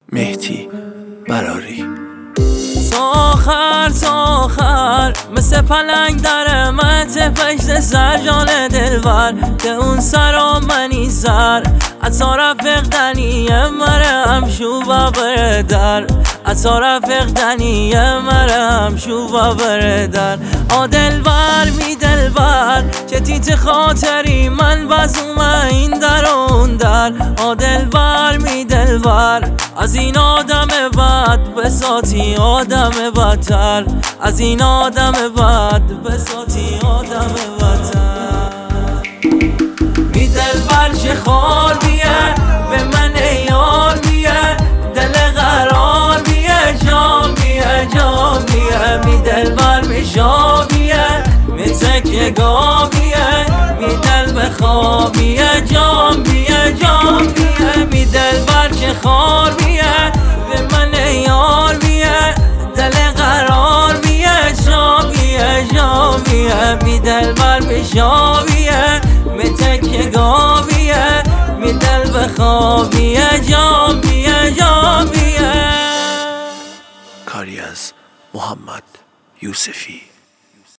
مهدی براری. ساخر مثل پلنگ در مت پشت سر جان دلبر که اون سرا منی سر اتا رفق دنیه مرم شوبا بردر اتا رفق دنیه مرم شوبا بردر دلبر می دلبر که تیت خاطری من بزوم این در اون در دلبر می دلبر از این آدم بد بساتی آدم بدتر از این آدم بد بساتی آدم بدتر می دلبر چه خال بیه به من یار بیه دل قرار بیه جام بیه جام بیه می دلبر می شابیه می تکیه گابیه می دل بخوابیه جام بیه جام بیه می دلبر چه خال بیه به من یار بیه دل قرار بیه جابیه جابیه می دلبر می شابیه می تکیه گابیه می دل بخوابیه جابیه جابیه. کاری از محمد یوسفی.